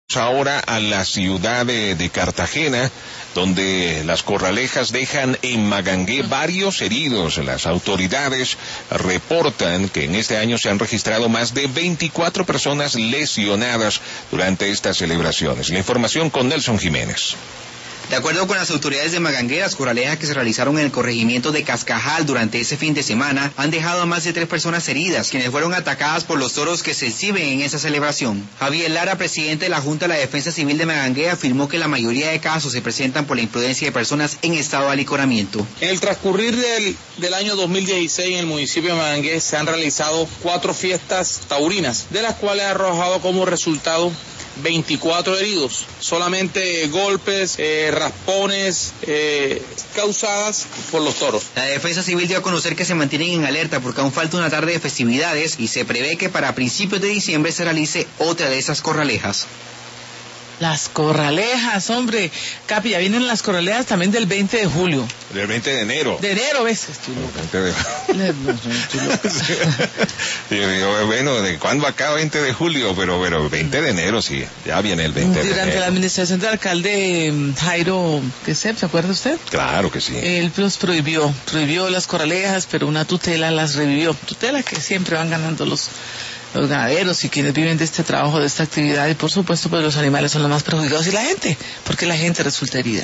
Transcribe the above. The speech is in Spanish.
Ahora a la ciudad de Cartagena, donde las corralejas dejan en Magangué varios heridos. Las autoridades reportan que en este año se han registrado más de 24 personas lesionadas durante estas celebraciones. La información con Nelson Jiménez. De acuerdo con las autoridades de Magangué, las corralejas que se realizaron en el corregimiento de Cascajal durante ese fin de semana han dejado a más de 3 personas heridas, quienes fueron atacadas por los toros que se exhiben en esa celebración. Javier Lara, presidente de la Junta de la Defensa Civil de Magangué, afirmó que la mayoría de casos se presentan por la imprudencia de personas en estado de alicoramiento. En el transcurrir del año 2016 en el municipio de Magangué se han realizado 4 fiestas taurinas, de las cuales ha arrojado como resultado 24 heridos, solamente golpes, raspones causadas por los toros. La Defensa Civil dio a conocer que se mantienen en alerta porque aún falta una tarde de festividades y se prevé que para principios de diciembre se realice otra de esas corralejas. Las corralejas, hombre. Capi, ya vienen las corralejas también del 20 de julio. Del 20 de enero. De enero, ¿ves? Estoy loca. Yo digo, bueno, ¿de cuándo acá 20 de julio? Pero 20 de enero, sí. Ya viene el 20 de enero. Durante la administración del alcalde Jairo Quesep, ¿se acuerda usted? Claro que sí. Él los prohibió las corralejas, pero una tutela las revivió. Tutela que siempre van ganando los ganaderos y quienes viven de este trabajo, de esta actividad, y por supuesto pues los animales son los más perjudicados y la gente, porque la gente resulta herida.